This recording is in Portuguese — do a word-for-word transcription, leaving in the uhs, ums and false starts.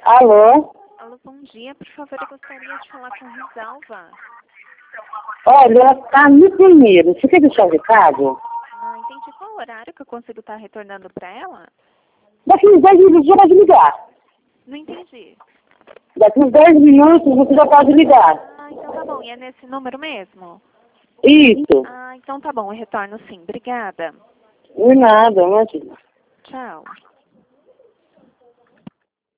Alô? Alô, bom dia. Por favor, eu gostaria de falar com Rosalva. Olha, ela tá no primeiro. Você quer deixar o recado? Ah, entendi. Qual horário que eu consigo estar retornando para ela? Daqui uns dez minutos já pode ligar. Não entendi. Daqui uns dez minutos você já pode ligar. Ah, então tá bom. E é nesse número mesmo? Isso. Ah, então tá bom. Eu retorno sim. Obrigada. Não é nada, imagina. Tchau.